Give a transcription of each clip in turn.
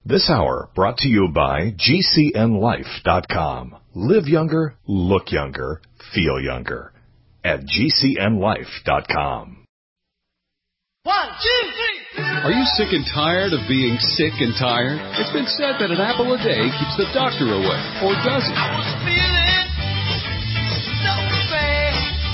This hour brought to you by GCNLife.com. Live younger, look younger, feel younger. At GCNLife.com. 1, 2, 3. Are you sick and tired of being sick and tired? It's been said that an apple a day keeps the doctor away, or does it? I was feeling so bad.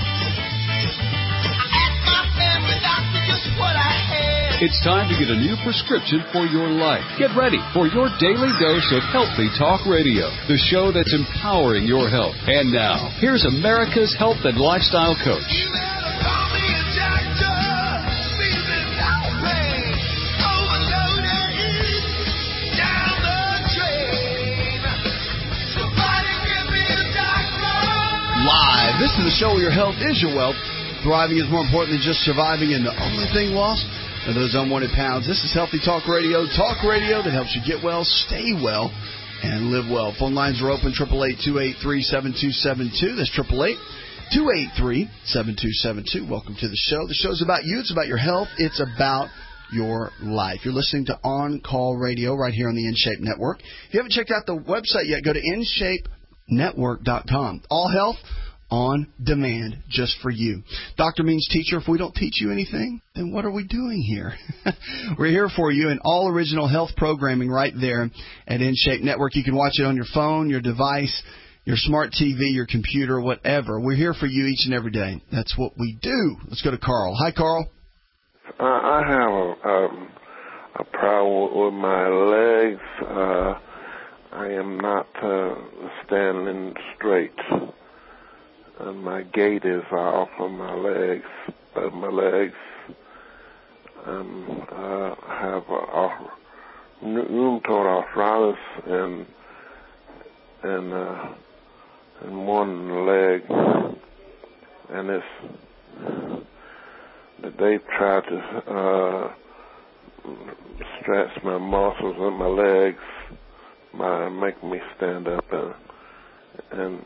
I asked my family doctor just what I had. It's time to get a new prescription for your life. Get ready for your daily dose of Healthy Talk Radio, the show that's empowering your health. And now, here's America's health and lifestyle coach. You better call me a doctor. Feeling no pain. Overloaded. Down the drain. Somebody give me a doctor. Live. This is the show where your health is your wealth. Thriving is more important than just surviving, and the only thing lost are those unwanted pounds. This is Healthy Talk Radio that helps you get well, stay well, and live well. Phone lines are open, 888-283-7272. That's 888-283-7272. Welcome to the show. The show's about you. It's about your health. It's about your life. You're listening to On Call Radio right here on the InShape Network. If you haven't checked out the website yet, go to InShapeNetwork.com. All health on demand, just for you. Doctor means teacher. If we don't teach you anything, then what are we doing here? We're here for you in all original health programming right there at InShape Network. You can watch it on your phone, your device, your smart TV, your computer, whatever. We're here for you each and every day. That's what we do. Let's go to Carl. Hi, Carl. I have a problem with my legs. I am not standing straight. And my gait is off of my legs. I have rheumatoid arthritis and one leg, and they tried to stretch my muscles in my legs, make me stand up, and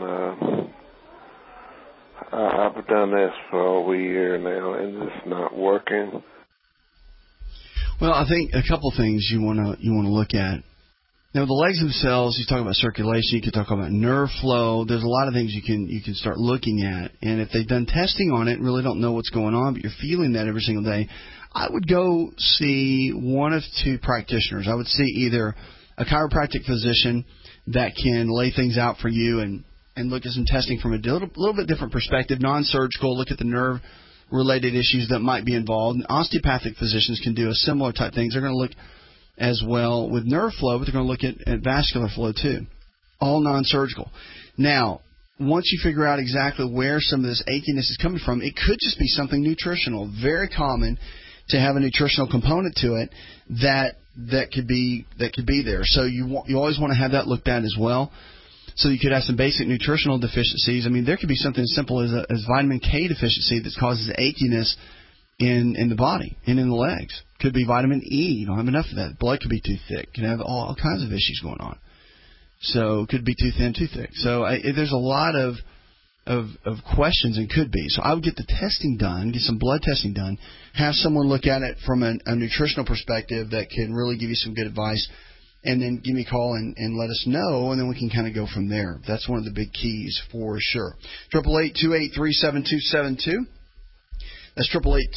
I've done this for over a year now, and it's not working. Well, I think a couple things you want to look at. Now, the legs themselves, you talk about circulation, you can talk about nerve flow. There's a lot of things you can start looking at. And if they've done testing on it and really don't know what's going on, but you're feeling that every single day, I would go see one of two practitioners. I would see either a chiropractic physician that can lay things out for you and look at some testing from a little bit different perspective, non-surgical, look at the nerve-related issues that might be involved. And osteopathic physicians can do a similar type things. They're going to look as well with nerve flow, but they're going to look at vascular flow too, all non-surgical. Now, once you figure out exactly where some of this achiness is coming from, it could just be something nutritional. Very common to have a nutritional component to it that could be there. So you always want to have that looked at as well. So you could have some basic nutritional deficiencies. I mean, there could be something as simple as vitamin K deficiency that causes achiness in the body and in the legs. Could be vitamin E. You don't have enough of that. Blood could be too thick. You can have all kinds of issues going on. So it could be too thin, too thick. So there's a lot of questions and could be. So I would get the testing done, get some blood testing done, have someone look at it from a nutritional perspective that can really give you some good advice. And then give me a call and let us know, and then we can kind of go from there. That's one of the big keys for sure. 888-283-7272. That's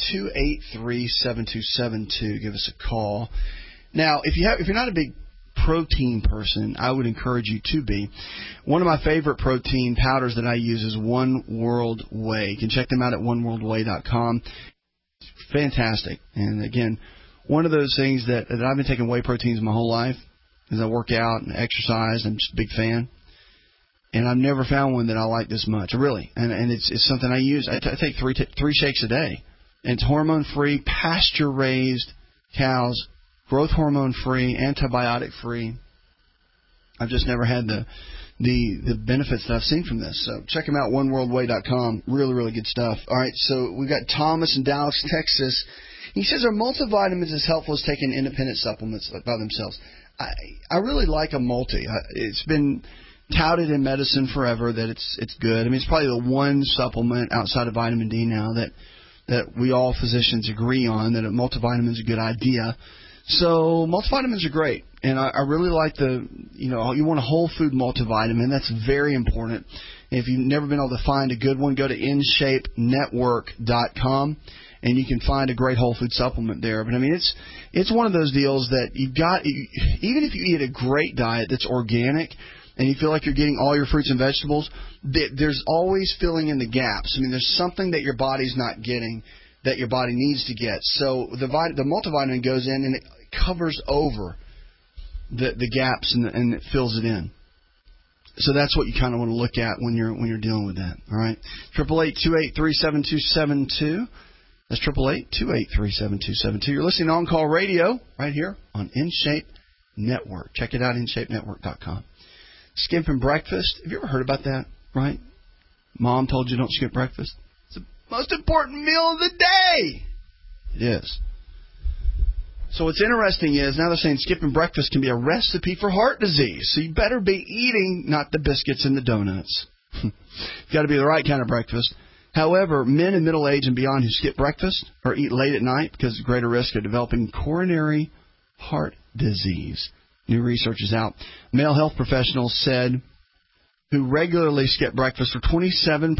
888-283-7272. Give us a call. Now, if you're not a big protein person, I would encourage you to be. One of my favorite protein powders that I use is One World Whey. You can check them out at oneworldwhey.com. Fantastic. And again, one of those things that I've been taking whey proteins my whole life. As I work out and exercise, I'm just a big fan. And I've never found one that I like this much, really. And it's something I use. I take three shakes a day. And it's hormone-free, pasture-raised cows, growth hormone-free, antibiotic-free. I've just never had the benefits that I've seen from this. So check them out, oneworldwhey.com. Really, really good stuff. All right, so we've got Thomas in Dallas, Texas. He says, are multivitamins as helpful as taking independent supplements by themselves? I really like a multi. It's been touted in medicine forever that it's good. I mean, it's probably the one supplement outside of vitamin D now that we all physicians agree on, that a multivitamin is a good idea. So multivitamins are great, and I really like you want a whole food multivitamin. That's very important. If you've never been able to find a good one, go to InShapeNetwork.com, and you can find a great whole food supplement there. But I mean, it's one of those deals that even if you eat a great diet that's organic, and you feel like you're getting all your fruits and vegetables, there's always filling in the gaps. I mean, there's something that your body's not getting that your body needs to get. So the multivitamin goes in and it covers over the gaps and it fills it in. So that's what you kind of want to look at when you're dealing with that. All right, 888-283-7272. That's 888-283-7272. You're listening to On Call Radio right here on InShape Network. Check it out, InShapeNetwork.com. Skipping breakfast. Have you ever heard about that? Right? Mom told you don't skip breakfast. It's the most important meal of the day. It is. So what's interesting is now they're saying skipping breakfast can be a recipe for heart disease. So you better be eating not the biscuits and the donuts. You've got to be the right kind of breakfast. However, men in middle age and beyond who skip breakfast or eat late at night because of greater risk of developing coronary heart disease. New research is out. Male health professionals said who regularly skip breakfast are 27%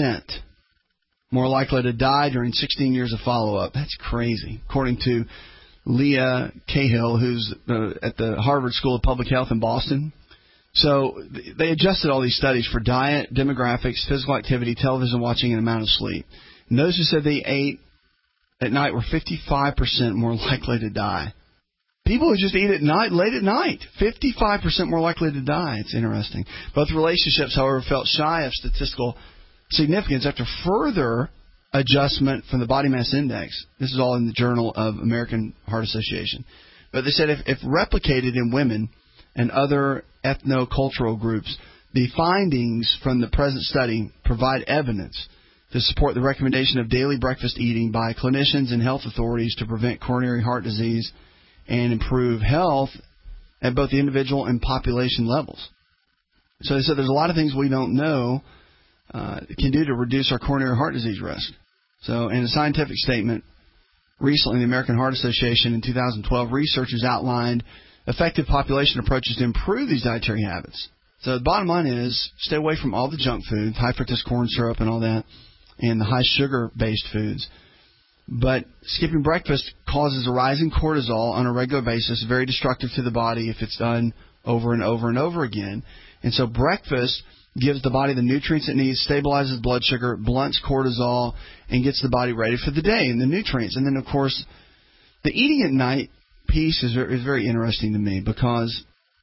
more likely to die during 16 years of follow-up. That's crazy, according to Leah Cahill, who's at the Harvard School of Public Health in Boston. So they adjusted all these studies for diet, demographics, physical activity, television watching, and amount of sleep. And those who said they ate at night were 55% more likely to die. People who just eat at night, late at night, 55% more likely to die. It's interesting. Both relationships, however, felt shy of statistical significance after further adjustment from the body mass index. This is all in the Journal of American Heart Association. But they said if replicated in women and other ethnocultural groups, the findings from the present study provide evidence to support the recommendation of daily breakfast eating by clinicians and health authorities to prevent coronary heart disease and improve health at both the individual and population levels. So they said there's a lot of things we don't know can do to reduce our coronary heart disease risk. So in a scientific statement recently, the American Heart Association in 2012, researchers outlined effective population approaches to improve these dietary habits. So the bottom line is stay away from all the junk food, high fructose corn syrup and all that, and the high sugar-based foods. But skipping breakfast causes a rise in cortisol on a regular basis, very destructive to the body if it's done over and over and over again. And so breakfast gives the body the nutrients it needs, stabilizes blood sugar, blunts cortisol, and gets the body ready for the day and the nutrients. And then, of course, the eating at night piece is very interesting to me because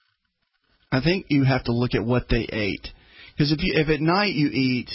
I think you have to look at what they ate. Because if at night you eat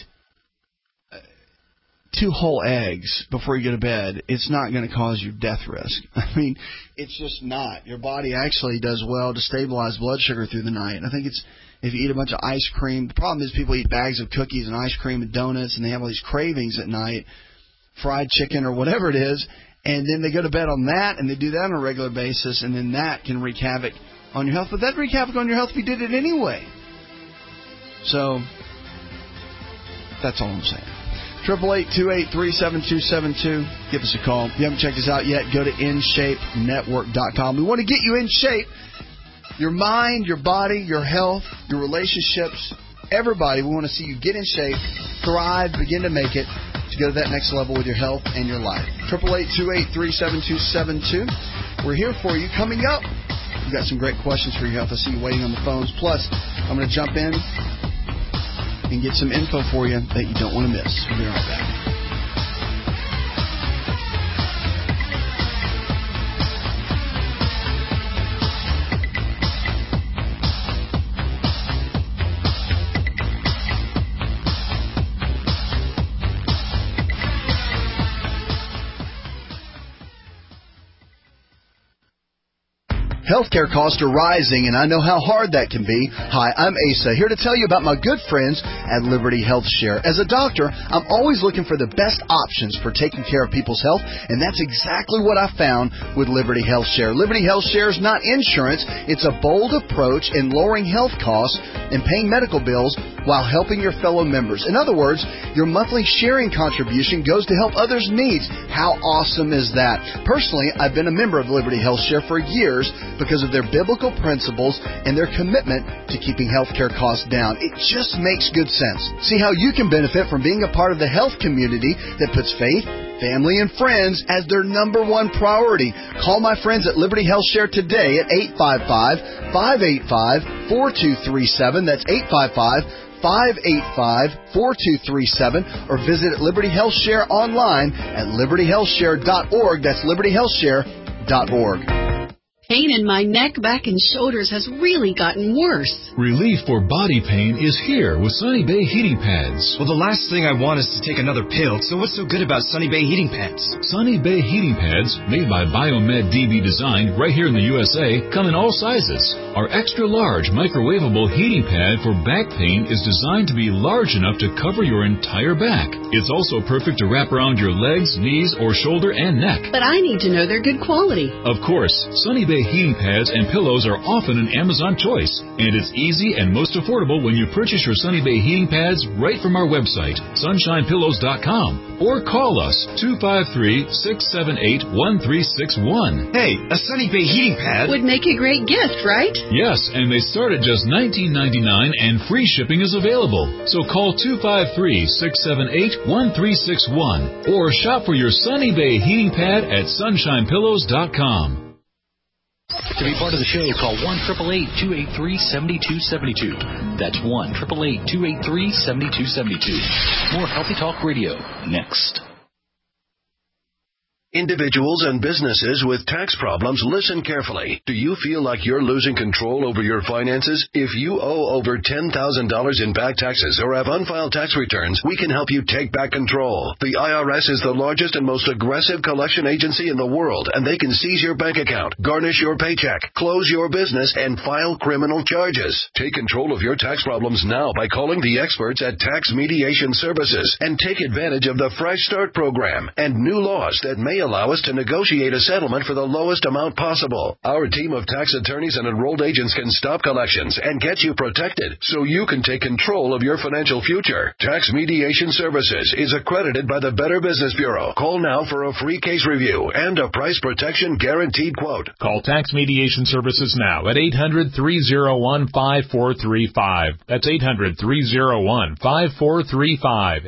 2 whole eggs before you go to bed, it's not going to cause you death risk. I mean, it's just not. Your body actually does well to stabilize blood sugar through the night. And I think it's if you eat a bunch of ice cream. The problem is people eat bags of cookies and ice cream and donuts, and they have all these cravings at night, fried chicken or whatever it is, and then they go to bed on that, and they do that on a regular basis, and then that can wreak havoc on your health. But that wreak havoc on your health if you did it anyway. So that's all I'm saying. 888-283-7272. Give us a call. If you haven't checked us out yet, go to InShapeNetwork.com. We want to get you in shape. Your mind, your body, your health, your relationships, everybody. We want to see you get in shape, thrive, begin to make it, to go to that next level with your health and your life. 888-283-7272. We're here for you. Coming up, we've got some great questions for your health. I see you waiting on the phones. Plus, I'm going to jump in and get some info for you that you don't want to miss. We'll be right back. Healthcare costs are rising, and I know how hard that can be. Hi, I'm Asa, here to tell you about my good friends at Liberty Health Share. As a doctor, I'm always looking for the best options for taking care of people's health, and that's exactly what I found with Liberty Health Share. Liberty Health Share is not insurance. It's a bold approach in lowering health costs and paying medical bills while helping your fellow members. In other words, your monthly sharing contribution goes to help others' needs. How awesome is that? Personally, I've been a member of Liberty Health Share for years because of their biblical principles and their commitment to keeping healthcare costs down. It just makes good sense. See how you can benefit from being a part of the health community that puts faith, family, and friends as their number one priority. Call my friends at Liberty Health Share today at 855-585-4237. That's 855-585-4237, or visit Liberty Health Share online at libertyhealthshare.org. That's libertyhealthshare.org. Pain in my neck, back, and shoulders has really gotten worse. Relief for body pain is here with Sunny Bay heating pads. Well, the last thing I want is to take another pill, so what's so good about Sunny Bay heating pads? Sunny Bay heating pads, made by Biomed DB Design right here in the USA, come in all sizes. Our extra large microwavable heating pad for back pain is designed to be large enough to cover your entire back. It's also perfect to wrap around your legs, knees, or shoulder and neck. But I need to know they're good quality. Of course, Sunny Bay heating pads and pillows are often an Amazon choice, and it's easy and most affordable when you purchase your Sunny Bay heating pads right from our website, sunshinepillows.com, or call us 253-678-1361. Hey, a Sunny Bay heating pad would make a great gift, right? Yes, and they start at just $19.99 and free shipping is available. So call 253-678-1361 or shop for your Sunny Bay heating pad at sunshinepillows.com. To be part of the show, call 1-888-283-7272. That's 1-888-283-7272. More Healthy Talk Radio next. Individuals and businesses with tax problems, listen carefully. Do you feel like you're losing control over your finances? If you owe over $10,000 in back taxes or have unfiled tax returns, we can help you take back control. The IRS is the largest and most aggressive collection agency in the world, and they can seize your bank account, garnish your paycheck, close your business, and file criminal charges. Take control of your tax problems now by calling the experts at Tax Mediation Services and take advantage of the Fresh Start program and new laws that may allow us to negotiate a settlement for the lowest amount possible. Our team of tax attorneys and enrolled agents can stop collections and get you protected so you can take control of your financial future. Tax Mediation Services is accredited by the Better Business Bureau. Call now for a free case review and a price protection guaranteed quote. Call Tax Mediation Services now at 800-301-5435. That's 800-301-5435.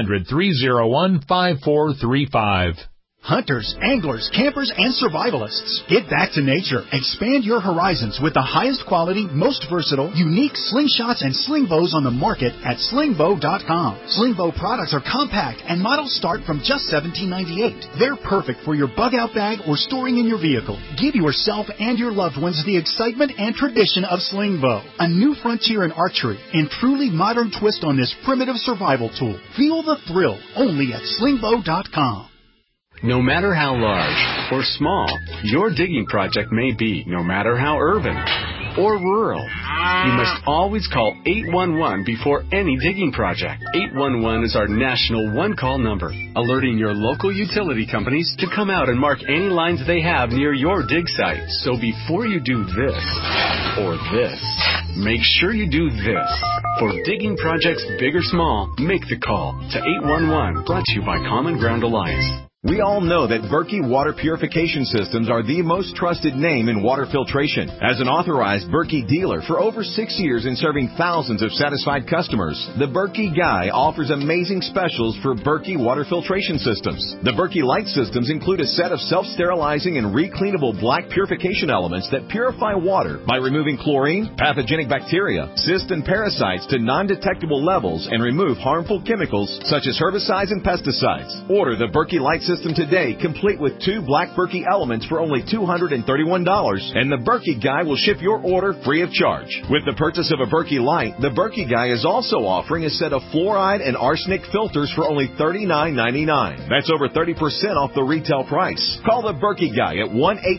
800-301-5435. Hunters, anglers, campers, and survivalists. Get back to nature. Expand your horizons with the highest quality, most versatile, unique slingshots and sling bows on the market at slingbow.com. Sling bow products are compact and models start from just $17.98. They're perfect for your bug-out bag or storing in your vehicle. Give yourself and your loved ones the excitement and tradition of sling bow. A new frontier in archery and truly modern twist on this primitive survival tool. Feel the thrill only at slingbow.com. No matter how large or small your digging project may be, no matter how urban or rural, you must always call 811 before any digging project. 811 is our national one-call number, alerting your local utility companies to come out and mark any lines they have near your dig site. So before you do this or this, make sure you do this. For digging projects big or small, make the call to 811, brought to you by Common Ground Alliance. We all know that Berkey Water Purification Systems are the most trusted name in water filtration. As an authorized Berkey dealer for over 6 years and serving thousands of satisfied customers, the Berkey Guy offers amazing specials for Berkey Water Filtration Systems. The Berkey Light Systems include a set of self-sterilizing and recleanable black purification elements that purify water by removing chlorine, pathogenic bacteria, cysts, and parasites to non-detectable levels and remove harmful chemicals such as herbicides and pesticides. Order the Berkey Light Systems system today, complete with 2 Black Berkey elements for only $231, and the Berkey Guy will ship your order free of charge. With the purchase of a Berkey Light, the Berkey Guy is also offering a set of fluoride and arsenic filters for only $39.99. That's over 30% off the retail price. Call the Berkey Guy at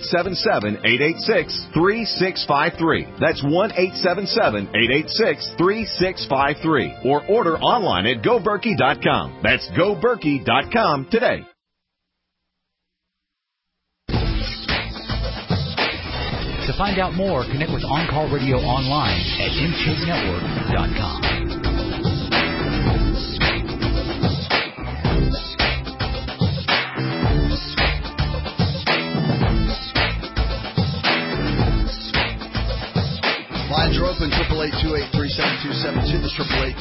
1-877-886-3653. That's 1-877-886-3653. Or order online at GoBerkey.com. That's GoBerkey.com today. To find out more, connect with On Call Radio online at InShapeNetwork.com. Lines are open, 888-283-7272. That's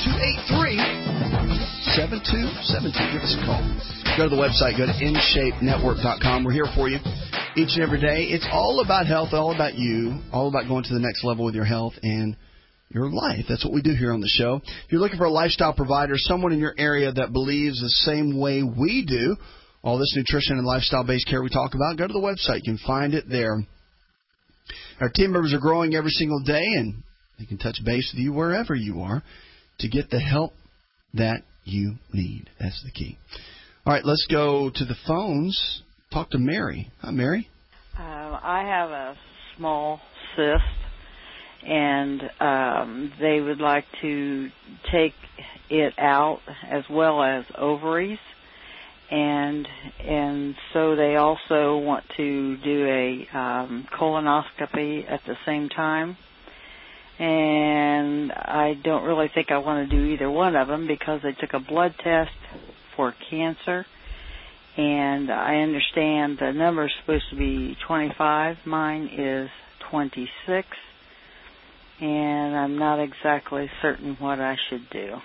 888-283-7272. Give us a call. Go to the website. Go to InShapeNetwork.com. We're here for you each and every day. It's all about health, all about you, all about going to the next level with your health and your life. That's what we do here on the show. If you're looking for a lifestyle provider, someone in your area that believes the same way we do, all this nutrition and lifestyle-based care we talk about, go to the website. You can find it there. Our team members are growing every single day, and they can touch base with you wherever you are to get the help that you need. That's the key. All right, let's go to the phones. Talk to Mary. Hi, Mary. I have a small cyst, and they would like to take it out as well as ovaries. And so they also want to do a colonoscopy at the same time. And I don't really think I want to do either one of them because they took a blood test for cancer. And I understand the number is supposed to be 25. Mine is 26. And I'm not exactly certain what I should do.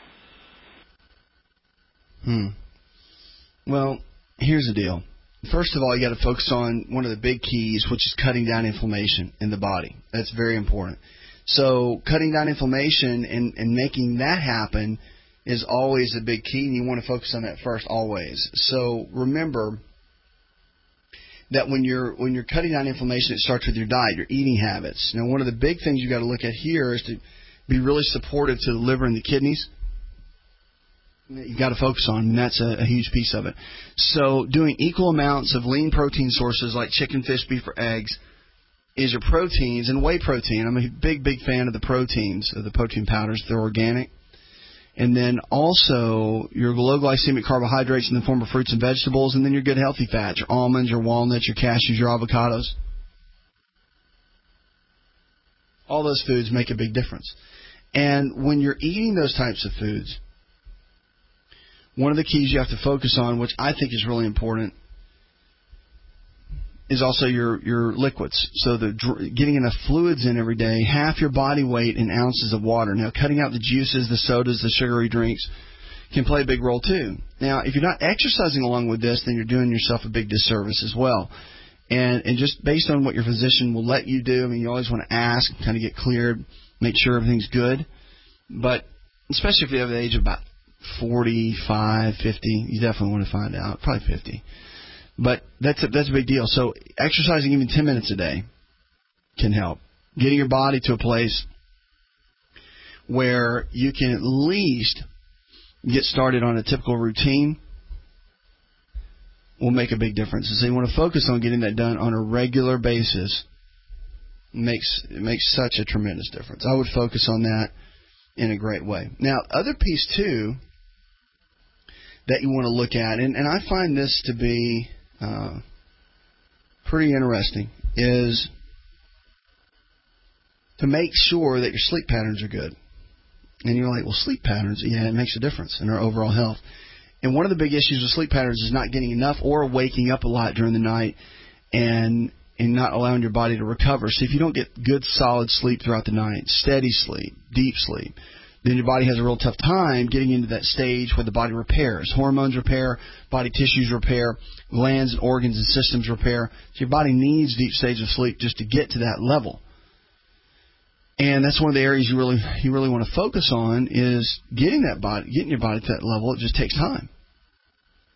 Well, here's the deal. First of all, you got to focus on one of the big keys, which is cutting down inflammation in the body. That's very important. So cutting down inflammation and making that happen is always a big key, and you want to focus on that first always. So remember that when you're cutting down inflammation, it starts with your diet, your eating habits. Now, one of the big things you got to look at here is to be really supportive to the liver and the kidneys. You've got to focus on, and that's a huge piece of it. So doing equal amounts of lean protein sources like chicken, fish, beef, or eggs is your proteins, and whey protein. I'm a big fan of the proteins, of the protein powders. They're organic. And then also your low glycemic carbohydrates in the form of fruits and vegetables, and then your good healthy fats, your almonds, your walnuts, your cashews, your avocados. All those foods make a big difference. And when you're eating those types of foods, one of the keys you have to focus on, which I think is really important, is also your liquids. So getting enough fluids in every day, half your body weight in ounces of water. Now, cutting out the juices, the sodas, the sugary drinks can play a big role too. Now, if you're not exercising along with this, then you're doing yourself a big disservice as well. And just based on what your physician will let you do, I mean, you always want to ask, kind of get cleared, make sure everything's good. But especially if you have the age of about 45, 50, you definitely want to find out. Probably 50. But that's a big deal. So exercising even 10 minutes a day can help. Getting your body to a place where you can at least get started on a typical routine will make a big difference. And so you want to focus on getting that done on a regular basis. It makes such a tremendous difference. I would focus on that in a great way. Now, other piece, too, that you want to look at, and I find this to be pretty interesting, is to make sure that your sleep patterns are good. And you're like, well, sleep patterns, yeah, it makes a difference in our overall health. And one of the big issues with sleep patterns is not getting enough or waking up a lot during the night and not allowing your body to recover. So if you don't get good, solid sleep throughout the night, steady sleep, deep sleep, then your body has a real tough time getting into that stage where the body repairs. Hormones repair, body tissues repair, glands and organs and systems repair. So your body needs deep stages of sleep just to get to that level. And that's one of the areas you really want to focus on, is getting your body to that level. It just takes time.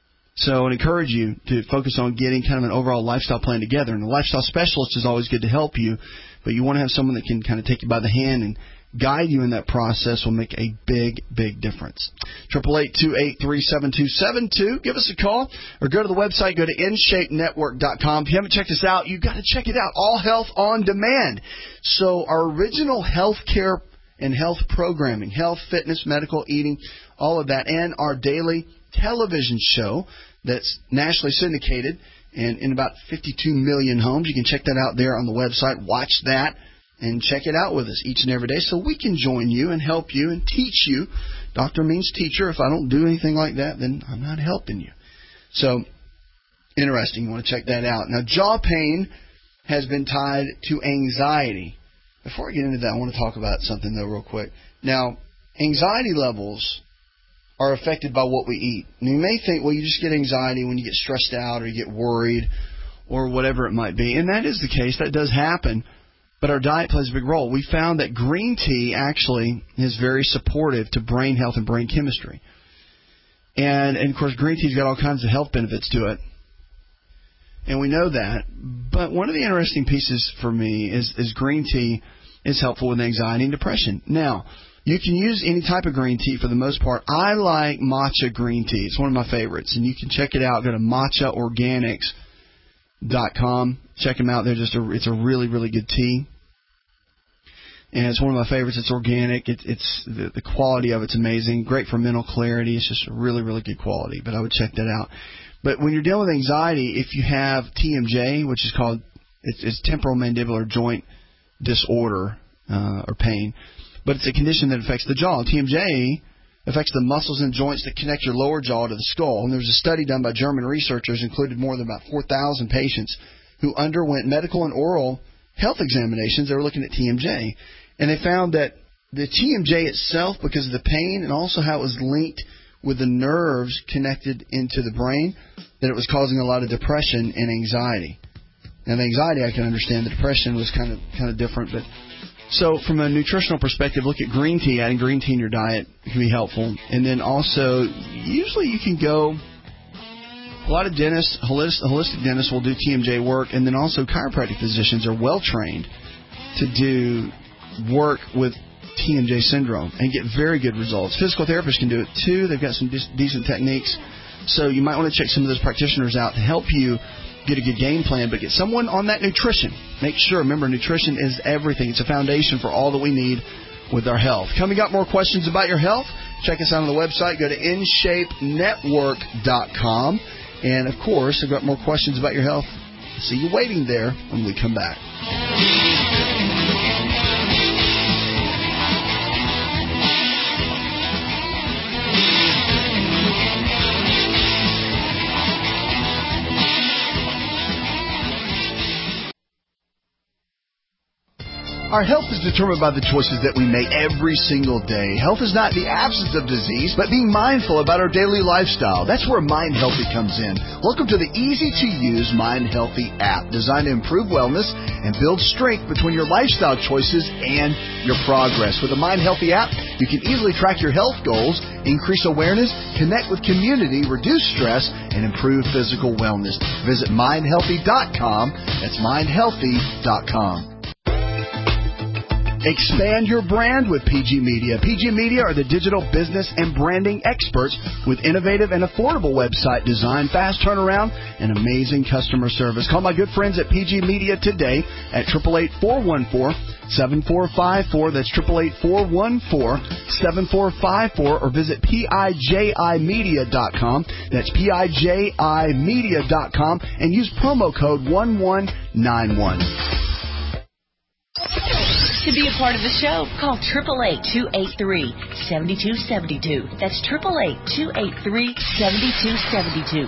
So I encourage you to focus on getting kind of an overall lifestyle plan together. And the lifestyle specialist is always good to help you, but you want to have someone that can kind of take you by the hand and guide you in that process. Will make a big, big difference. 888-283-7272. Give us a call or go to the website. Go to InShapeNetwork.com. If you haven't checked us out, you've got to check it out. All Health on Demand. So our original health care and health programming, health, fitness, medical, eating, all of that, and our daily television show that's nationally syndicated and in about 52 million homes. You can check that out there on the website. Watch that and check it out with us each and every day so we can join you and help you and teach you. Doctor means teacher. If I don't do anything like that, then I'm not helping you. So, interesting. You want to check that out. Now, jaw pain has been tied to anxiety. Before I get into that, I want to talk about something, though, real quick. Now, anxiety levels are affected by what we eat. And you may think, well, you just get anxiety when you get stressed out or you get worried or whatever it might be. And that is the case. That does happen. But our diet plays a big role. We found that green tea actually is very supportive to brain health and brain chemistry. And of course, green tea's got all kinds of health benefits to it. And we know that. But one of the interesting pieces for me is green tea is helpful with anxiety and depression. Now, you can use any type of green tea for the most part. I like matcha green tea. It's one of my favorites. And you can check it out. Go to matchaorganics.com. Check them out. It's a really, really good tea. And it's one of my favorites. It's organic. It's the quality of it's amazing. Great for mental clarity. It's just really, really good quality. But I would check that out. But when you're dealing with anxiety, if you have TMJ, which is called it's temporal mandibular joint disorder or pain, but it's a condition that affects the jaw. TMJ affects the muscles and joints that connect your lower jaw to the skull. And there was a study done by German researchers, included more than about 4,000 patients who underwent medical and oral health examinations. They were looking at TMJ. And they found that the TMJ itself, because of the pain and also how it was linked with the nerves connected into the brain, that it was causing a lot of depression and anxiety. Now, the anxiety I can understand. The depression was kind of different. But so from a nutritional perspective, look at green tea. Adding green tea in your diet can be helpful. And then also, usually you can go, a lot of dentists, holistic dentists will do TMJ work, and then also chiropractic physicians are well trained to do work with TMJ syndrome and get very good results. Physical therapists can do it too. They've got some decent techniques. So you might want to check some of those practitioners out to help you get a good game plan, but get someone on that nutrition. Make sure, remember, nutrition is everything. It's a foundation for all that we need with our health. Coming up, more questions about your health. Check us out on the website. Go to InShapeNetwork.com. And, of course, I've got more questions about your health. See you waiting there when we come back. Our health is determined by the choices that we make every single day. Health is not the absence of disease, but being mindful about our daily lifestyle. That's where Mind Healthy comes in. Welcome to the easy-to-use Mind Healthy app, designed to improve wellness and build strength between your lifestyle choices and your progress. With the Mind Healthy app, you can easily track your health goals, increase awareness, connect with community, reduce stress, and improve physical wellness. Visit mindhealthy.com. That's mindhealthy.com. Expand your brand with PG Media. PG Media are the digital business and branding experts with innovative and affordable website design, fast turnaround, and amazing customer service. Call my good friends at PG Media today at 888-414-7454. That's 888-414-7454, or visit PIJImedia.com. That's PIJImedia.com, and use promo code 1191. To be a part of the show, call 888-283-7272. That's 888-283-7272.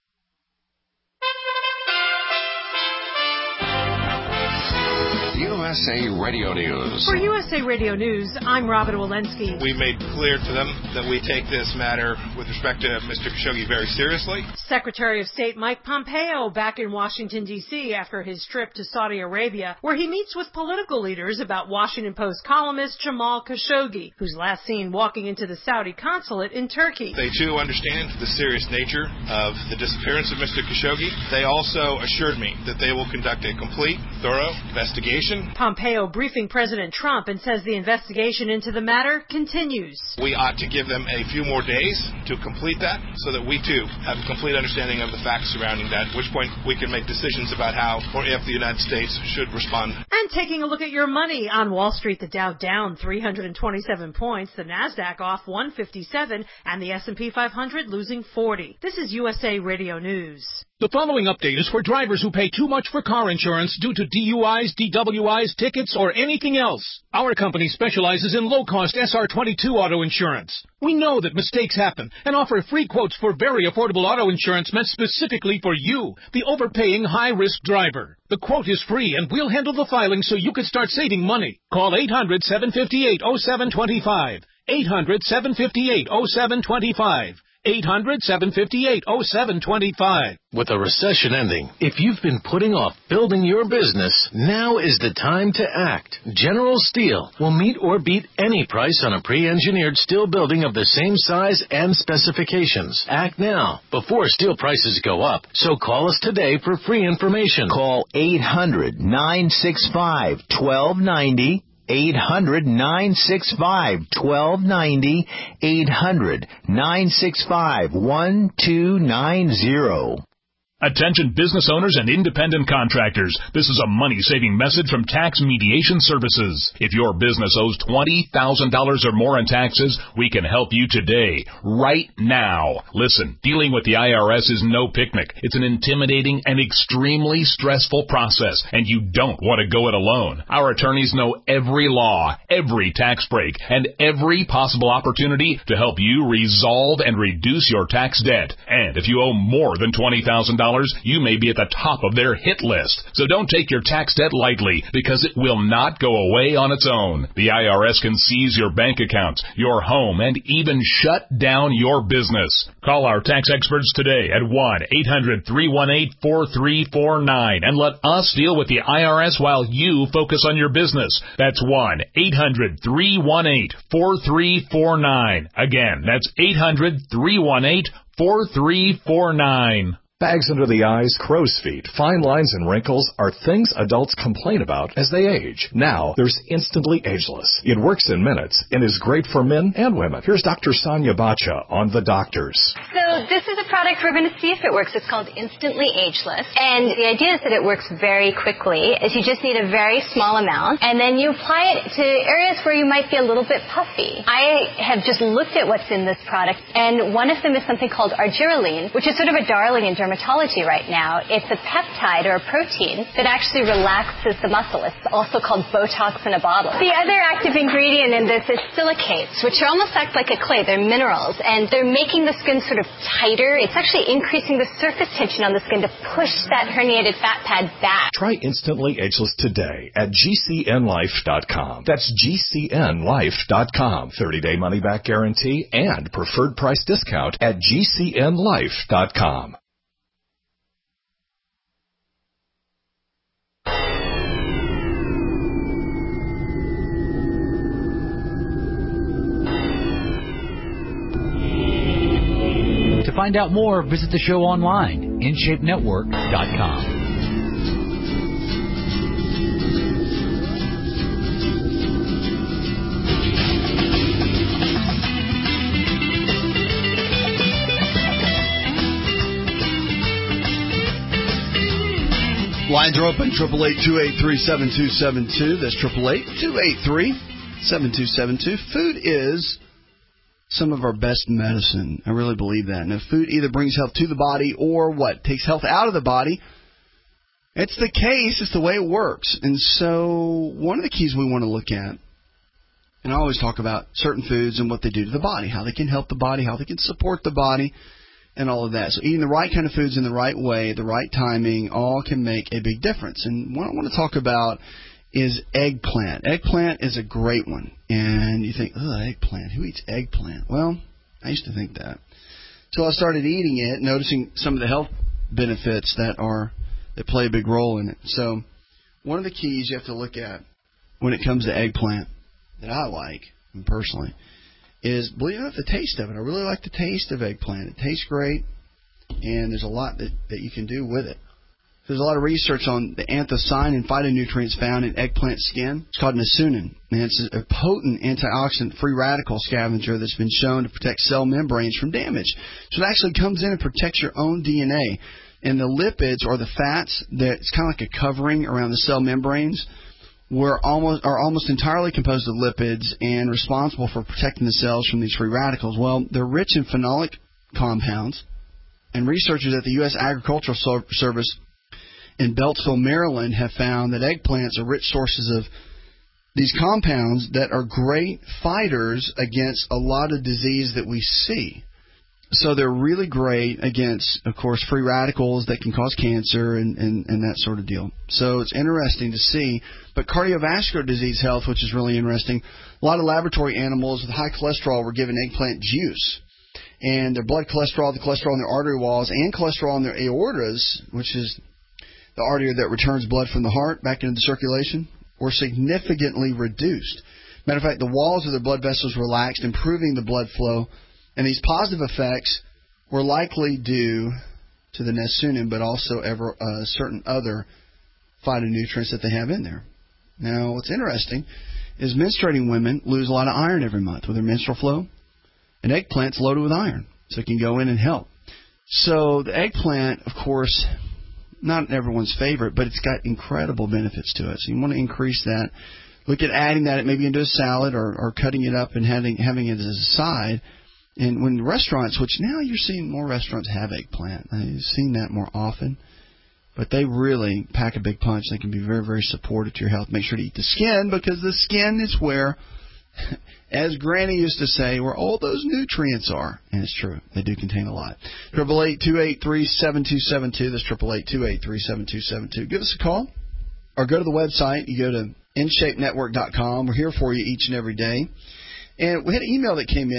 You don't USA Radio News. For USA Radio News, I'm Robin Walensky. We made clear to them that we take this matter with respect to Mr. Khashoggi very seriously. Secretary of State Mike Pompeo back in Washington, D.C. after his trip to Saudi Arabia, where he meets with political leaders about Washington Post columnist Jamal Khashoggi, who's last seen walking into the Saudi consulate in Turkey. They, too, understand the serious nature of the disappearance of Mr. Khashoggi. They also assured me that they will conduct a complete, thorough investigation. Pompeo briefing President Trump and says the investigation into the matter continues. We ought to give them a few more days to complete that so that we, too, have a complete understanding of the facts surrounding that, at which point we can make decisions about how or if the United States should respond. And taking a look at your money on Wall Street, the Dow down 327 points, the NASDAQ off 157, and the S&P 500 losing 40. This is USA Radio News. The following update is for drivers who pay too much for car insurance due to DUIs, DWIs, tickets, or anything else. Our company specializes in low-cost SR22 auto insurance. We know that mistakes happen and offer free quotes for very affordable auto insurance meant specifically for you, the overpaying high-risk driver. The quote is free, and we'll handle the filing so you can start saving money. Call 800-758-0725. 800-758-0725. 800-758-0725. With a recession ending, if you've been putting off building your business, now is the time to act. General Steel will meet or beat any price on a pre-engineered steel building of the same size and specifications. Act now, before steel prices go up. So call us today for free information. Call 800-965-1290. 800-965-1290, 800-965-1290. Attention business owners and independent contractors. This is a money-saving message from Tax Mediation Services. If your business owes $20,000 or more in taxes, we can help you today, right now. Listen, dealing with the IRS is no picnic. It's an intimidating and extremely stressful process, and you don't want to go it alone. Our attorneys know every law, every tax break, and every possible opportunity to help you resolve and reduce your tax debt. And if you owe more than $20,000, you may be at the top of their hit list. So don't take your tax debt lightly, because it will not go away on its own. The IRS can seize your bank accounts, your home, and even shut down your business. Call our tax experts today at 1-800-318-4349 and let us deal with the IRS while you focus on your business. That's 1-800-318-4349. Again, that's 800-318-4349. Bags under the eyes, crow's feet, fine lines, and wrinkles are things adults complain about as they age. Now, there's Instantly Ageless. It works in minutes and is great for men and women. Here's Dr. Sonia Bacha on The Doctors. So this is a product we're going to see if it works. It's called Instantly Ageless. And the idea is that it works very quickly, as you just need a very small amount, and then you apply it to areas where you might be a little bit puffy. I have just looked at what's in this product, and one of them is something called argireline, which is sort of a darling in dermatology right now. It's a peptide or a protein that actually relaxes the muscle. It's also called Botox in a bottle. The other active ingredient in this is silicates, which almost act like a clay. They're minerals, and they're making the skin sort of tighter. It's actually increasing the surface tension on the skin to push that herniated fat pad back. Try Instantly Ageless today at GCNlife.com. That's GCNlife.com. 30-day money-back guarantee and preferred price discount at GCNlife.com. To find out more, visit the show online, InShapeNetwork.com. Lines are open, 888-283-7272. That's 888-283-7272. Food is some of our best medicine. I really believe that. And if food either brings health to the body or what? Takes health out of the body, it's the case. It's the way it works. And so one of the keys we want to look at, and I always talk about certain foods and what they do to the body, how they can help the body, how they can support the body, and all of that. So eating the right kind of foods in the right way, the right timing, all can make a big difference. And what I want to talk about is eggplant. Eggplant is a great one. And you think, oh, eggplant. Who eats eggplant? Well, I used to think that. Until I started eating it, noticing some of the health benefits that play a big role in it. So one of the keys you have to look at when it comes to eggplant that I like, personally, is, believe it or not, the taste of it. I really like the taste of eggplant. It tastes great, and there's a lot that you can do with it. There's a lot of research on the anthocyanin phytonutrients found in eggplant skin. It's called nicsunin, and it's a potent antioxidant free radical scavenger that's been shown to protect cell membranes from damage. So it actually comes in and protects your own DNA. And the lipids, or the fats, it's kind of like a covering around the cell membranes, are almost entirely composed of lipids and responsible for protecting the cells from these free radicals. Well, they're rich in phenolic compounds, and researchers at the U.S. Agricultural Service in Beltsville, Maryland, have found that eggplants are rich sources of these compounds that are great fighters against a lot of disease that we see. So they're really great against, of course, free radicals that can cause cancer and that sort of deal. So it's interesting to see. But cardiovascular disease health, which is really interesting, a lot of laboratory animals with high cholesterol were given eggplant juice. And their blood cholesterol, the cholesterol in their artery walls, and cholesterol in their aortas, which is the artery that returns blood from the heart back into the circulation, were significantly reduced. Matter of fact, the walls of the blood vessels relaxed, improving the blood flow. And these positive effects were likely due to the nicsunin, but also certain other phytonutrients that they have in there. Now, what's interesting is menstruating women lose a lot of iron every month with their menstrual flow. And eggplant's loaded with iron, so it can go in and help. So the eggplant, of course, not everyone's favorite, but it's got incredible benefits to it. So you want to increase that. Look at adding that maybe into a salad or cutting it up and having it as a side. And when restaurants, which now you're seeing more restaurants have eggplant. I've seen that more often. But they really pack a big punch. They can be very, very supportive to your health. Make sure to eat the skin, because the skin is where, as Granny used to say, where all those nutrients are. And it's true. They do contain a lot. 888-283-7272. That's 888-283-7272. Give us a call or go to the website. You go to InShapeNetwork.com. We're here for you each and every day. And we had an email that came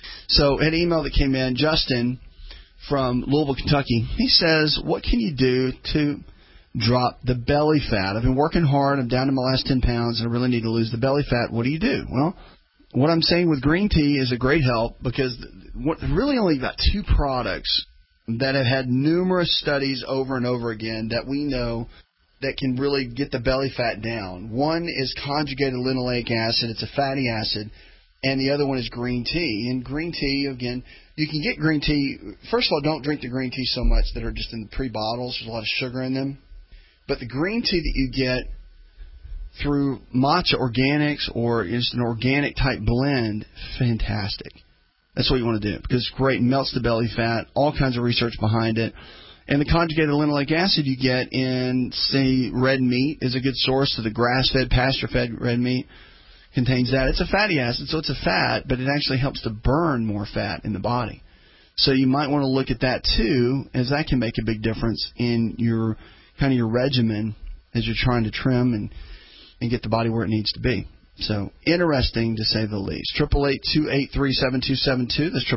in. Justin from Louisville, Kentucky. He says, what can you do to drop the belly fat? I've been working hard. I'm down to my last 10 pounds, and I really need to lose the belly fat. What do you do? Well, what I'm saying with green tea is a great help, because really only about 2 products that have had numerous studies over and over again that we know that can really get the belly fat down. One is conjugated linoleic acid. It's a fatty acid. And the other one is green tea. And green tea, again, you can get green tea. First of all, don't drink the green tea so much that are just in the pre-bottles. There's a lot of sugar in them. But the green tea that you get through Matcha Organics or just an organic type blend, fantastic. That's what you want to do, because it's great. It melts the belly fat. All kinds of research behind it. And the conjugated linoleic acid you get in, say, red meat is a good source. So the grass-fed, pasture-fed red meat contains that. It's a fatty acid, so it's a fat, but it actually helps to burn more fat in the body. So you might want to look at that too, as that can make a big difference in your regimen as you're trying to trim and get the body where it needs to be. So interesting, to say the least. 888-283-7272. That's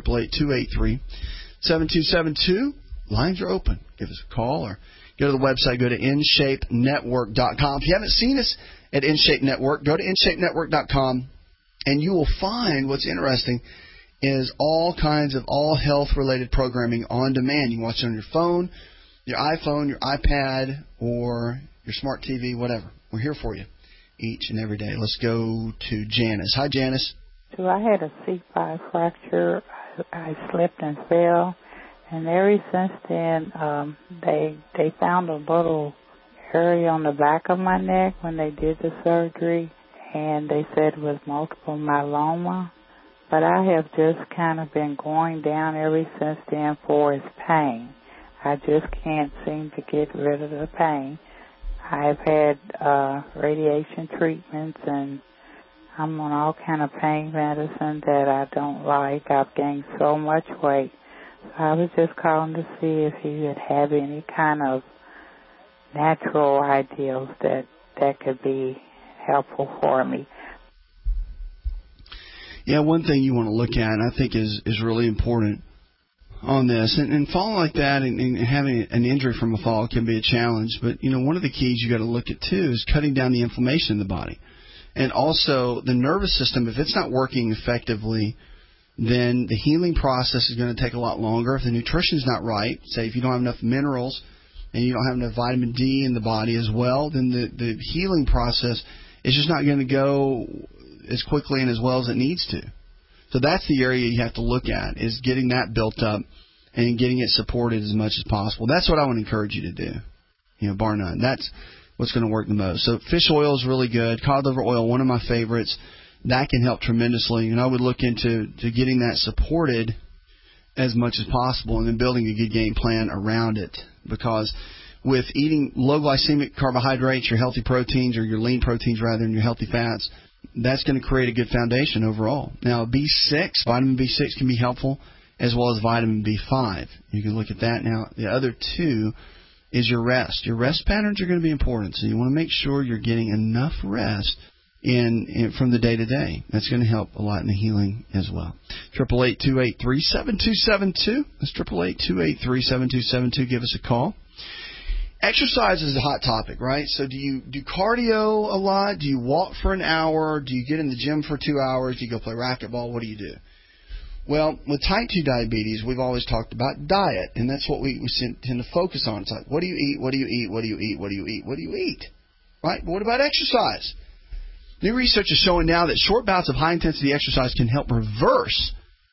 888-283-7272. Lines are open. Give us a call or go to the website. Go to InShapeNetwork.com. If you haven't seen us at InShape Network, go to InShapeNetwork.com, and you will find what's interesting is all kinds of all health-related programming on demand. You can watch it on your phone, your iPhone, your iPad, or your smart TV, whatever. We're here for you each and every day. Let's go to Janice. Hi, Janice. So I had a C5 fracture. I slipped and fell, and ever since then, they found a little area on the back of my neck when they did the surgery, and they said it was multiple myeloma. But I have just kind of been going down ever since then for its pain. I just can't seem to get rid of the pain. I've had radiation treatments, and I'm on all kind of pain medicine that I don't like. I've gained so much weight. So I was just calling to see if you would have any kind of natural ideals that could be helpful for me. Yeah, one thing you want to look at, and I think is really important on this, and falling like that and having an injury from a fall can be a challenge. But, one of the keys you got to look at, too, is cutting down the inflammation in the body. And also the nervous system, if it's not working effectively, then the healing process is going to take a lot longer. If the nutrition's not right, say if you don't have enough minerals and you don't have enough vitamin D in the body as well, then the healing process is just not going to go as quickly and as well as it needs to. So that's the area you have to look at, is getting that built up and getting it supported as much as possible. That's what I would encourage you to do, bar none. That's what's going to work the most. So fish oil is really good. Cod liver oil, one of my favorites. That can help tremendously, and I would look into getting that supported as much as possible and then building a good game plan around it, because with eating low glycemic carbohydrates, your healthy proteins, or your lean proteins rather than your healthy fats, that's going to create a good foundation overall. Now, B6, vitamin B6 can be helpful, as well as vitamin B5. You can look at that. Now, the other two is your rest. Your rest patterns are going to be important, so you want to make sure you're getting enough rest in from the day to day. That's going to help a lot in the healing as well. 888-283-7272. That's 888-283-7272. Give us a call. Exercise is a hot topic, right? So do you do cardio a lot? Do you walk for an hour? Do you get in the gym for 2 hours? Do you go play racquetball? What do you do? Well, with type 2 diabetes, we've always talked about diet, and that's what we tend to focus on. It's like, what do you eat? What do you eat? What do you eat? What do you eat? What do you eat? Right? But what about exercise? New research is showing now that short bouts of high-intensity exercise can help reverse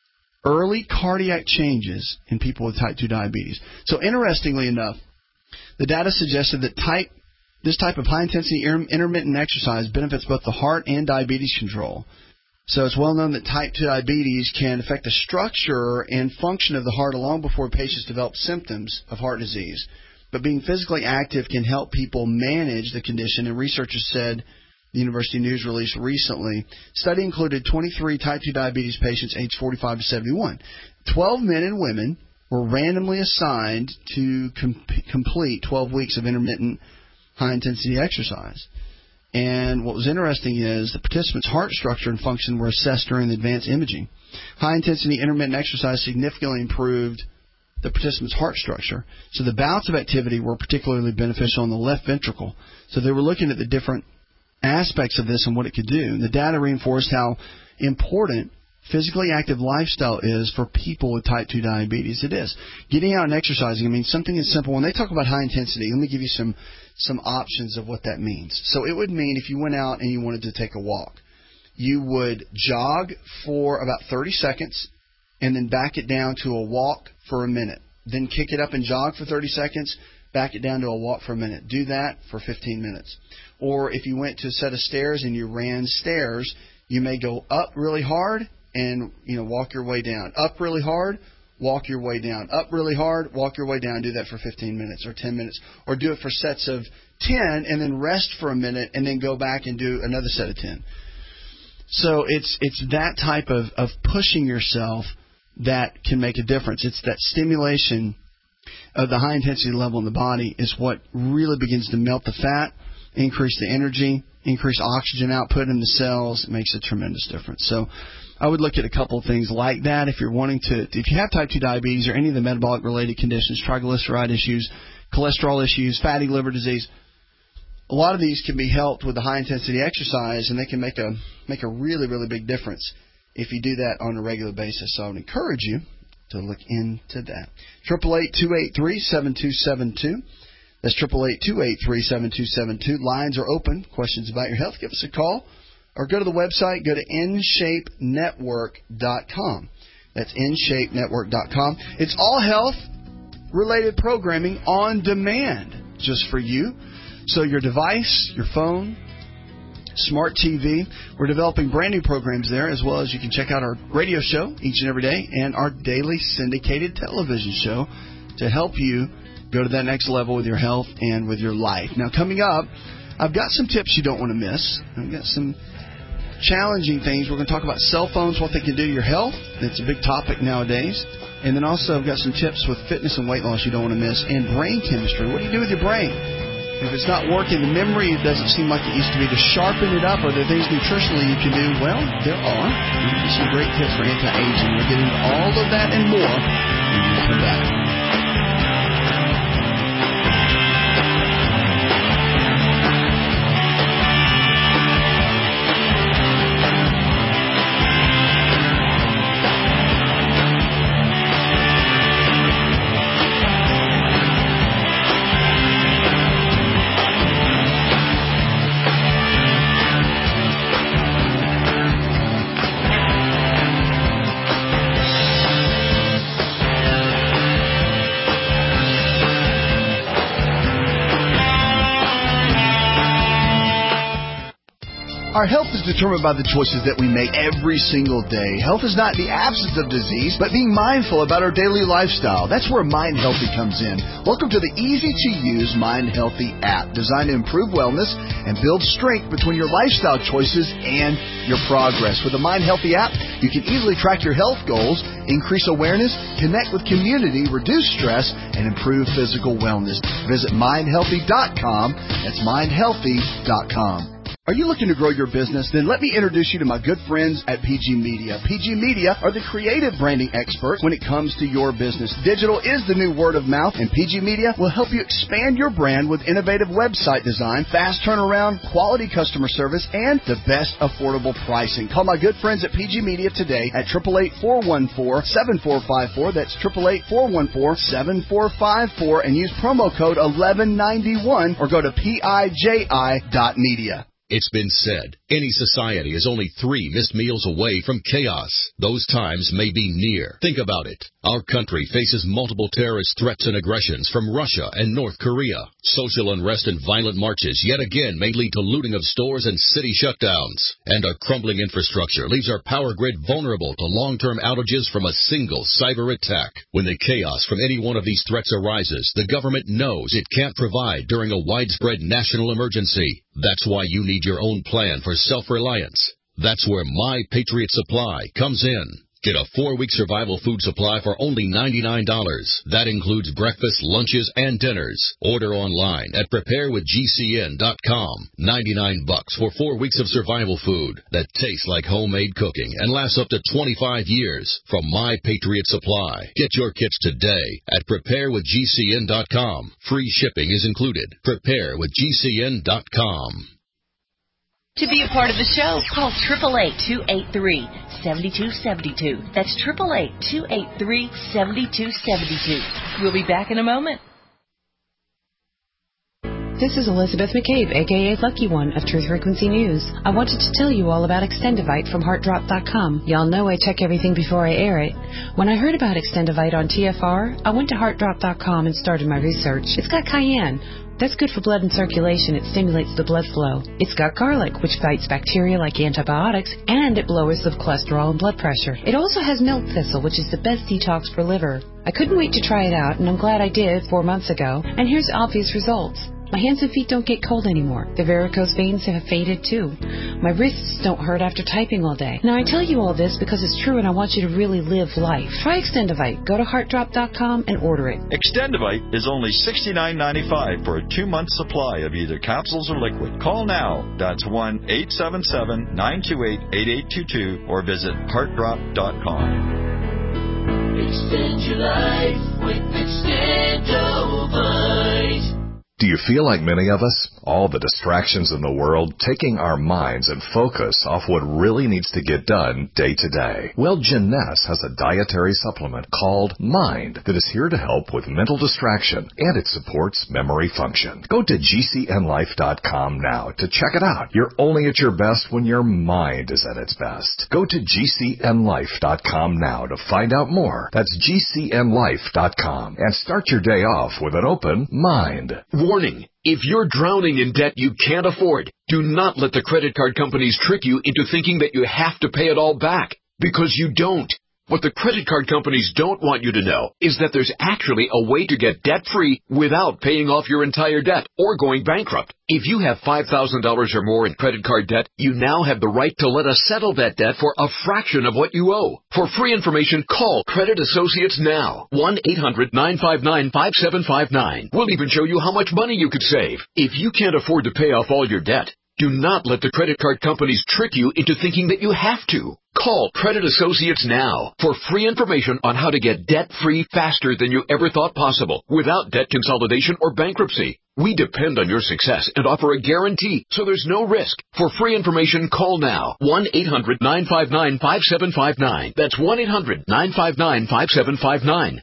early cardiac changes in people with type 2 diabetes. So interestingly enough, the data suggested that this type of high-intensity intermittent exercise benefits both the heart and diabetes control. So it's well known that type 2 diabetes can affect the structure and function of the heart long before patients develop symptoms of heart disease. But being physically active can help people manage the condition, and researchers said, the University News released recently, study included 23 type 2 diabetes patients aged 45 to 71. 12 men and women were randomly assigned to complete 12 weeks of intermittent high-intensity exercise. And what was interesting is the participants' heart structure and function were assessed during the advanced imaging. High-intensity intermittent exercise significantly improved the participants' heart structure. So the bouts of activity were particularly beneficial in the left ventricle. So they were looking at the different aspects of this and what it could do. And the data reinforced how important physically active lifestyle is for people with type 2 diabetes. It is. Getting out and exercising, something as simple. When they talk about high intensity, let me give you some options of what that means. So it would mean if you went out and you wanted to take a walk, you would jog for about 30 seconds and then back it down to a walk for a minute. Then kick it up and jog for 30 seconds, back it down to a walk for a minute. Do that for 15 minutes. Or if you went to a set of stairs and you ran stairs, you may go up really hard and walk your way down. Up really hard, walk your way down. Up really hard, walk your way down. Do that for 15 minutes or 10 minutes. Or do it for sets of 10 and then rest for a minute and then go back and do another set of 10. So it's that type of pushing yourself that can make a difference. It's that stimulation of the high intensity level in the body is what really begins to melt the fat, increase the energy, increase oxygen output in the cells. It makes a tremendous difference. So I would look at a couple of things like that if you're wanting to. If you have type 2 diabetes or any of the metabolic-related conditions, triglyceride issues, cholesterol issues, fatty liver disease, a lot of these can be helped with the high-intensity exercise, and they can make a really, really big difference if you do that on a regular basis. So I would encourage you to look into that. 888-283-7272. That's 888-283-7272. Lines are open. Questions about your health, give us a call. Or go to the website. Go to InShapeNetwork.com. That's InShapeNetwork.com. It's all health-related programming on demand just for you. So your device, your phone, smart TV, we're developing brand new programs there, as well as you can check out our radio show each and every day and our daily syndicated television show to help you go to that next level with your health and with your life. Now, coming up, I've got some tips you don't want to miss. I've got some challenging things. We're going to talk about cell phones, what they can do to your health. It's a big topic nowadays. And then also I've got some tips with fitness and weight loss you don't want to miss, and brain chemistry. What do you do with your brain? If it's not working, the memory doesn't seem like it used to be. To sharpen it up, are there things nutritionally you can do? Well, there are. Some great tips for anti-aging. We'll get into all of that and more when we come back. Our health is determined by the choices that we make every single day. Health is not the absence of disease, but being mindful about our daily lifestyle. That's where Mind Healthy comes in. Welcome to the easy-to-use Mind Healthy app, designed to improve wellness and build strength between your lifestyle choices and your progress. With the Mind Healthy app, you can easily track your health goals, increase awareness, connect with community, reduce stress, and improve physical wellness. Visit mindhealthy.com. That's mindhealthy.com. Are you looking to grow your business? Then let me introduce you to my good friends at PG Media. PG Media are the creative branding experts when it comes to your business. Digital is the new word of mouth, and PG Media will help you expand your brand with innovative website design, fast turnaround, quality customer service, and the best affordable pricing. Call my good friends at PG Media today at 888-414-7454. That's 888-414-7454, and use promo code 1191 or go to piji.media. It's been said, any society is only 3 missed meals away from chaos. Those times may be near. Think about it. Our country faces multiple terrorist threats and aggressions from Russia and North Korea. Social unrest and violent marches yet again may lead to looting of stores and city shutdowns. And a crumbling infrastructure leaves our power grid vulnerable to long-term outages from a single cyber attack. When the chaos from any one of these threats arises, the government knows it can't provide during a widespread national emergency. That's why you need your own plan for self-reliance. That's where My Patriot Supply comes in. Get a 4-week survival food supply for only $99. That includes breakfast, lunches, and dinners. Order online at preparewithgcn.com. $99 for 4 weeks of survival food that tastes like homemade cooking and lasts up to 25 years. From My Patriot Supply. Get your kits today at preparewithgcn.com. Free shipping is included. Preparewithgcn.com. To be a part of the show, call 888-283-7272. That's 888-283-7272. We'll be back in a moment. This is Elizabeth McCabe, a.k.a. Lucky One of Truth Frequency News. I wanted to tell you all about Extendivite from HeartDrop.com. Y'all know I check everything before I air it. When I heard about Extendivite on TFR, I went to HeartDrop.com and started my research. It's got cayenne. That's good for blood and circulation. It stimulates the blood flow. It's got garlic, which fights bacteria like antibiotics, and it lowers the cholesterol and blood pressure. It also has milk thistle, which is the best detox for liver. I couldn't wait to try it out, and I'm glad I did 4 months ago. And here's obvious results. My hands and feet don't get cold anymore. The varicose veins have faded too. My wrists don't hurt after typing all day. Now I tell you all this because it's true and I want you to really live life. Try Extendivite. Go to HeartDrop.com and order it. Extendivite is only $69.95 for a 2-month supply of either capsules or liquid. Call now. That's 1-877-928-8822 or visit HeartDrop.com. Extend your life with Extendivite. Do you feel like many of us? All the distractions in the world taking our minds and focus off what really needs to get done day to day. Well, Jeunesse has a dietary supplement called Mind that is here to help with mental distraction, and it supports memory function. Go to GCNlife.com now to check it out. You're only at your best when your mind is at its best. Go to GCNlife.com now to find out more. That's GCNlife.com and start your day off with an open mind. Warning. If you're drowning in debt you can't afford, do not let the credit card companies trick you into thinking that you have to pay it all back, because you don't. What the credit card companies don't want you to know is that there's actually a way to get debt-free without paying off your entire debt or going bankrupt. If you have $5,000 or more in credit card debt, you now have the right to let us settle that debt for a fraction of what you owe. For free information, call Credit Associates now. 1-800-959-5759. We'll even show you how much money you could save. If you can't afford to pay off all your debt, do not let the credit card companies trick you into thinking that you have to. Call Credit Associates now for free information on how to get debt-free faster than you ever thought possible without debt consolidation or bankruptcy. We depend on your success and offer a guarantee, so there's no risk. For free information, call now. 1-800-959-5759. That's 1-800-959-5759.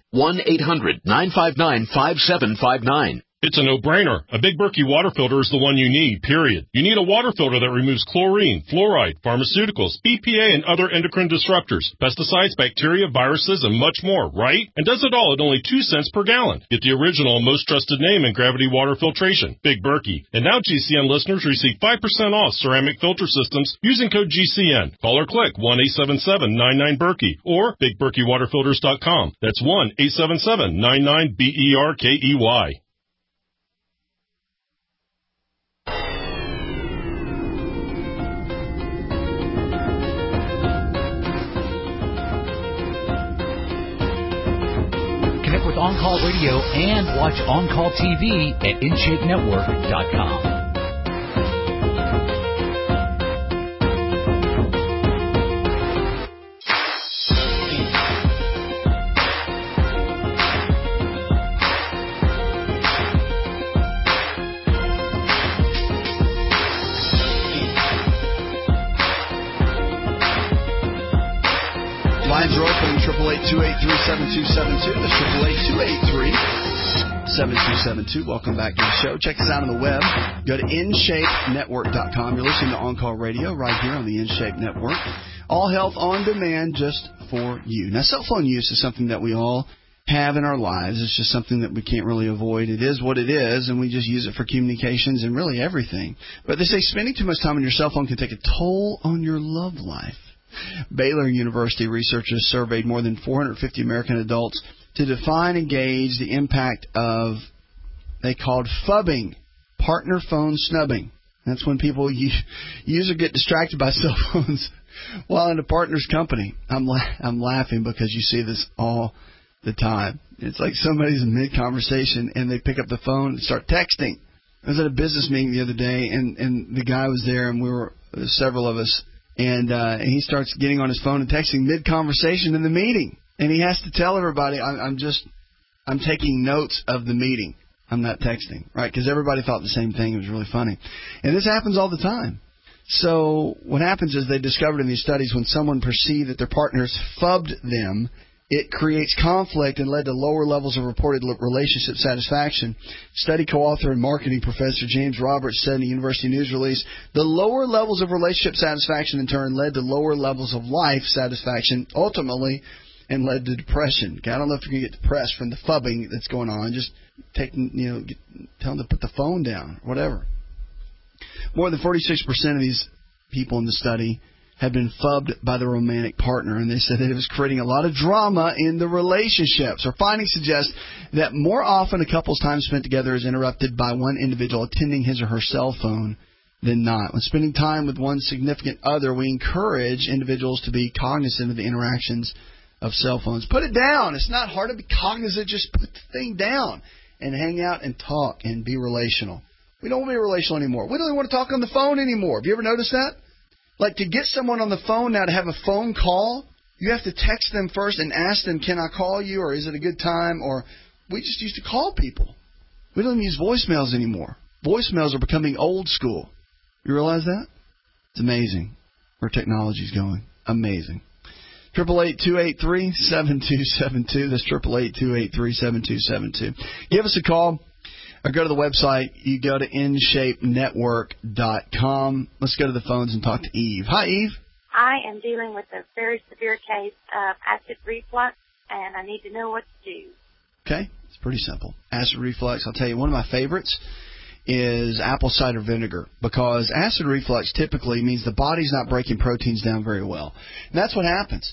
1-800-959-5759. It's a no-brainer. A Big Berkey water filter is the one you need, period. You need a water filter that removes chlorine, fluoride, pharmaceuticals, BPA, and other endocrine disruptors, pesticides, bacteria, viruses, and much more, right? And does it all at only 2 cents per gallon. Get the original and most trusted name in gravity water filtration, Big Berkey. And now GCN listeners receive 5% off ceramic filter systems using code GCN. Call or click 1-877-99-BERKEY or BigBerkeyWaterFilters.com. That's 1-877-99-BERKEY. Connect with On Call Radio and watch On Call TV at InShapeNetwork.com. Lines are open, 888-283-7272. That's 888-283-7272. Welcome back to the show. Check us out on the web. Go to InShapeNetwork.com. You're listening to On Call Radio right here on the InShape Network. All health on demand just for you. Now, cell phone use is something that we all have in our lives. It's just something that we can't really avoid. It is what it is, and we just use it for communications and really everything. But they say spending too much time on your cell phone can take a toll on your love life. Baylor University researchers surveyed more than 450 American adults to define and gauge the impact of, they called phubbing, partner phone snubbing. That's when people use or get distracted by cell phones while in a partner's company. I'm laughing because you see this all the time. It's like somebody's in mid-conversation and they pick up the phone and start texting. I was at a business meeting the other day and the guy was there and several of us. And he starts getting on his phone and texting mid-conversation in the meeting. And he has to tell everybody, I'm taking notes of the meeting. I'm not texting, right? Because everybody thought the same thing. It was really funny. And this happens all the time. So what happens is they discovered in these studies when someone perceived that their partners phubbed them, it creates conflict and led to lower levels of reported relationship satisfaction. Study co-author and marketing professor James Roberts said in a University News release, the lower levels of relationship satisfaction in turn led to lower levels of life satisfaction, ultimately, and led to depression. Okay, I don't know if you're going to get depressed from the phubbing that's going on. Just tell them to put the phone down, whatever. More than 46% of these people in the study had been phubbed by the romantic partner, and they said that it was creating a lot of drama in the relationships. Our findings suggest that more often a couple's time spent together is interrupted by one individual attending his or her cell phone than not. When spending time with one significant other, we encourage individuals to be cognizant of the interactions of cell phones. Put it down. It's not hard to be cognizant. Just put the thing down and hang out and talk and be relational. We don't want to be relational anymore. We don't even want to talk on the phone anymore. Have you ever noticed that? Like, to get someone on the phone now to have a phone call, you have to text them first and ask them, can I call you, or is it a good time? Or we just used to call people. We don't even use voicemails anymore. Voicemails are becoming old school. You realize that? It's amazing where technology is going. Amazing. 888-283-7272. That's 888-283-7272. Give us a call. Or go to the website. You go to InShapeNetwork.com. Let's go to the phones and talk to Eve. Hi, Eve. I am dealing with a very severe case of acid reflux, and I need to know what to do. Okay. It's pretty simple. Acid reflux, I'll tell you, one of my favorites is apple cider vinegar, because acid reflux typically means the body's not breaking proteins down very well. And that's what happens.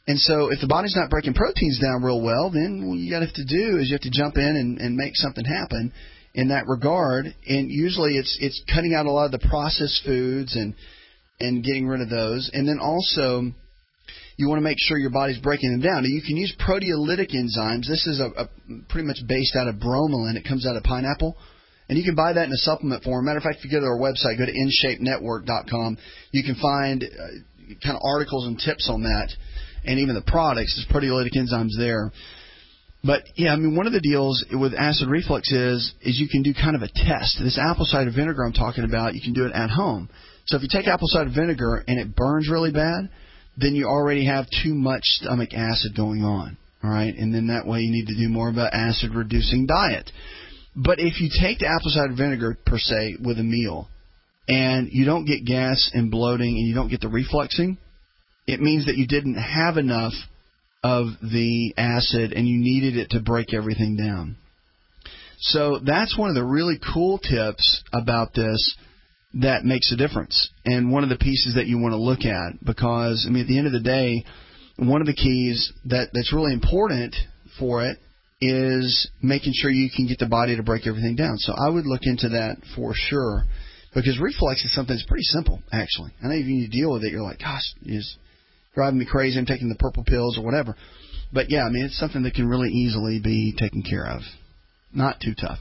And so if the body's not breaking proteins down real well, then what you got to do is you have to jump in and make something happen in that regard. And usually it's cutting out a lot of the processed foods and getting rid of those. And then also you want to make sure your body's breaking them down. Now, you can use proteolytic enzymes. This is a pretty much based out of bromelain. It comes out of pineapple. And you can buy that in a supplement form. Matter of fact, if you go to our website, go to InShapeNetwork.com, you can find kind of articles and tips on that. And even the products, there's proteolytic enzymes there. But, yeah, I mean, one of the deals with acid reflux is you can do kind of a test. This apple cider vinegar I'm talking about, you can do it at home. So if you take apple cider vinegar and it burns really bad, then you already have too much stomach acid going on, all right? And then that way you need to do more of an acid-reducing diet. But if you take the apple cider vinegar, per se, with a meal, and you don't get gas and bloating and you don't get the refluxing, it means that you didn't have enough of the acid and you needed it to break everything down. So that's one of the really cool tips about this that makes a difference, and one of the pieces that you want to look at, because, I mean, at the end of the day, one of the keys that's really important for it is making sure you can get the body to break everything down. So I would look into that for sure, because reflux is something that's pretty simple, actually. I know if you deal with it, you're like, gosh, it's driving me crazy, I'm taking the purple pills or whatever. But, yeah, I mean, it's something that can really easily be taken care of. Not too tough.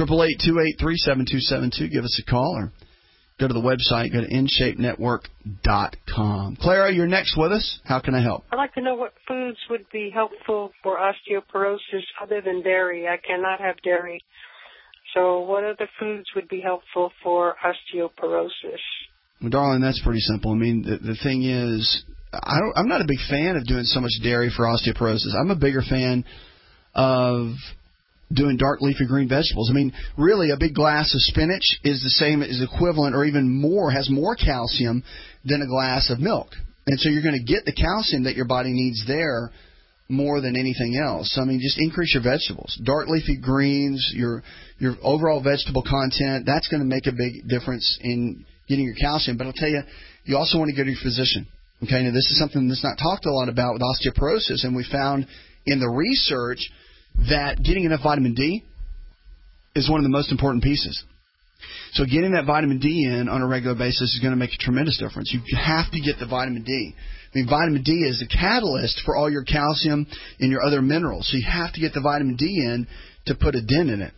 888-283-7272. Give us a call or go to the website. Go to InShapeNetwork.com. Clara, you're next with us. How can I help? I'd like to know what foods would be helpful for osteoporosis other than dairy. I cannot have dairy. So what other foods would be helpful for osteoporosis? Well, darling, that's pretty simple. I mean, the thing is, I'm not a big fan of doing so much dairy for osteoporosis. I'm a bigger fan of doing dark leafy green vegetables. I mean, really, a big glass of spinach is the same, is equivalent, or even more, has more calcium than a glass of milk. And so you're going to get the calcium that your body needs there more than anything else. So, I mean, just increase your vegetables. Dark leafy greens, your overall vegetable content, that's going to make a big difference in getting your calcium. But I'll tell you, you also want to go to your physician. Okay, now this is something that's not talked a lot about with osteoporosis, and we found in the research that getting enough vitamin D is one of the most important pieces. So getting that vitamin D in on a regular basis is going to make a tremendous difference. You have to get the vitamin D. I mean, vitamin D is the catalyst for all your calcium and your other minerals. So you have to get the vitamin D in to put a dent in it.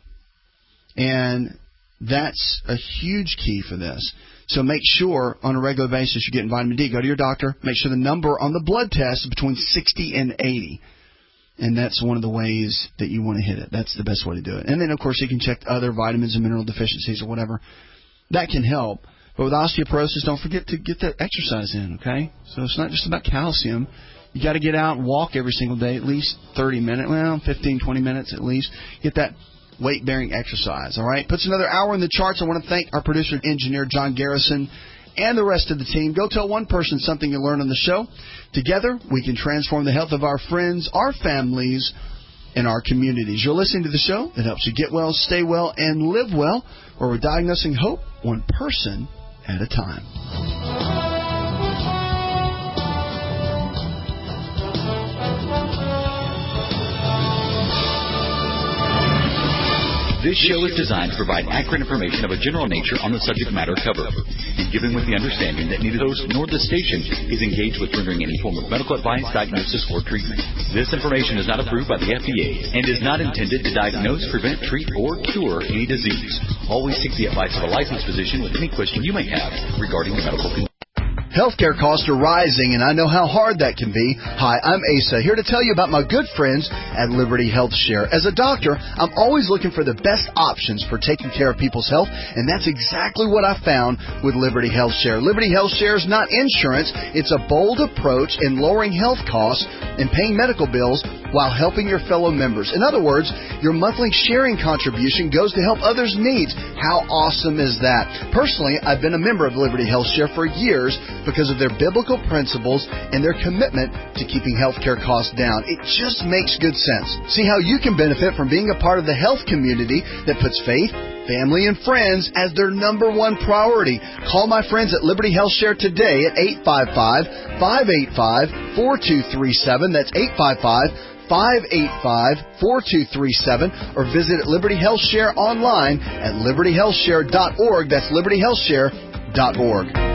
And that's a huge key for this. So make sure on a regular basis you're getting vitamin D. Go to your doctor. Make sure the number on the blood test is between 60 and 80. And that's one of the ways that you want to hit it. That's the best way to do it. And then, of course, you can check other vitamins and mineral deficiencies or whatever. That can help. But with osteoporosis, don't forget to get that exercise in, okay? So it's not just about calcium. You got to get out and walk every single day, at least 30 minutes, 15, 20 minutes at least. Get that weight-bearing exercise, all right? Puts another hour in the charts. I want to thank our producer and engineer, John Garrison, and the rest of the team. Go tell one person something you learned on the show. Together, we can transform the health of our friends, our families, and our communities. You're listening to the show that helps you get well, stay well, and live well, where we're diagnosing hope one person at a time. This show is designed to provide accurate information of a general nature on the subject matter covered, and given with the understanding that neither host nor the station is engaged with rendering any form of medical advice, diagnosis, or treatment. This information is not approved by the FDA and is not intended to diagnose, prevent, treat, or cure any disease. Always seek the advice of a licensed physician with any question you may have regarding the medical condition. Healthcare costs are rising, and I know how hard that can be. Hi, I'm Asa, here to tell you about my good friends at Liberty Health Share. As a doctor, I'm always looking for the best options for taking care of people's health, and that's exactly what I found with Liberty Health Share. Liberty Health Share is not insurance. It's a bold approach in lowering health costs and paying medical bills while helping your fellow members. In other words, your monthly sharing contribution goes to help others' needs. How awesome is that? Personally, I've been a member of Liberty Health Share for years because of their biblical principles and their commitment to keeping healthcare costs down. It just makes good sense. See how you can benefit from being a part of the health community that puts faith, family, and friends as their number one priority. Call my friends at Liberty Health Share today at 855-585-4237. That's 855-585-4237, or visit Liberty Health Share online at libertyhealthshare.org. That's libertyhealthshare.org.